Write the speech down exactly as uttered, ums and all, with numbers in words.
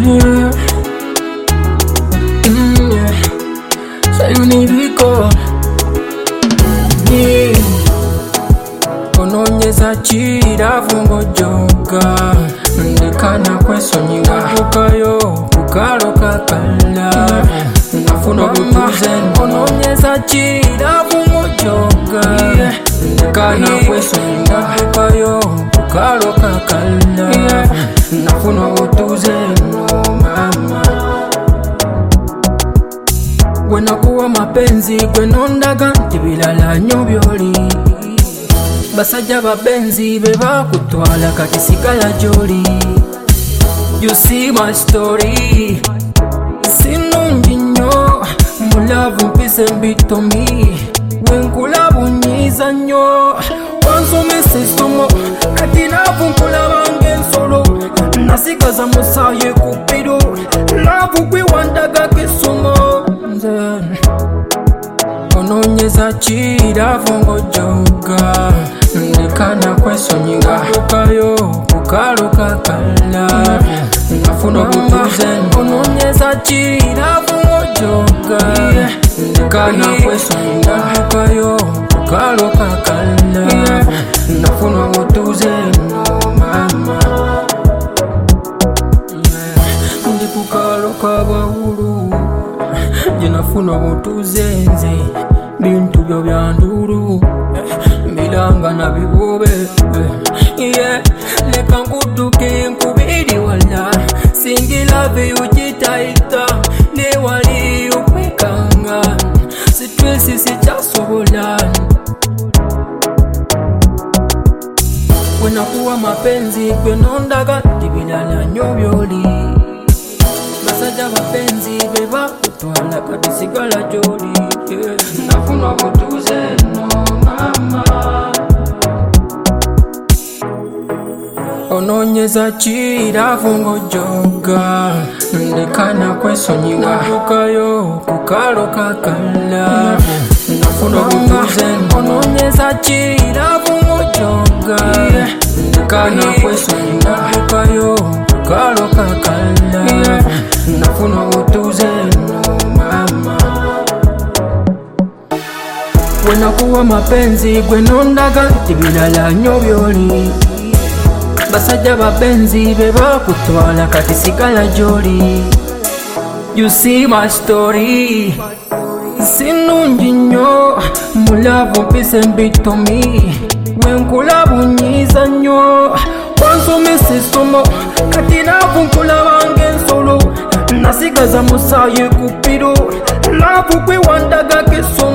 yeah. Mm, yeah. So you need to go. Yeah. Ononyeza chira fungo joga ndikana kwesonyiwa kukayo kukalo kakala nafuna butuze ononyeza chira fungo joga ndikana kwesonyiwa kukayo kukalo kakala nafuna butuze no mama wenakuwa mapenzi kwenondaga tibilala nyobyoli basajja babenzi beba kutwala kati sigala joli. You see my story sinungi nnyo mulavu mpise mbitomi wenkulabu nyiza nnyo wansomesa essomo kati naavu nkulabanga ensolo nasigaza musaye ku biro laavu gwe wandagako essomo nze ononyeza chira fungo joga ndikana kwesonyiwa kukayo kukalo kakala nafuna butuze ononyeza chira fungo joga ndikana kwesonyiwa kukayo kukalo kakala nafuna butuze no mama ndi kukalo kabahulu jenafuna butuze nze bintu byo byanduru milanga na bibobe yeah leka nkuduke nkubiri wala singilave ujitaita ne wali ukwekanga sitwesi sichasobola wenakuwa mapenzi kwenondaga tibilala nyobyoli basajja bapenzi beba kutwala kati sigala joli yeah. Nafuna butuze no mama ononyeza chira fungo joga ndikana kwesonyiwa kukayo kukalo kakala nafuna butuze ononyeza chira fungo joga ndikana kwesonyiwa kukayo kukalo kakala nafuna butuze no mama wenakuwa mapenzi gwenondaga tibilala nyobyoli basajja babenzi beba kutwala kati sigala joli. You see my story sinungi nnyo mulavu mpise mbitomi wenkulabu nyiza nnyo wansomesa essomo kati naavu nkulabanga ensolo nasigaza musaye ku biro laavu gwe wandagako essomo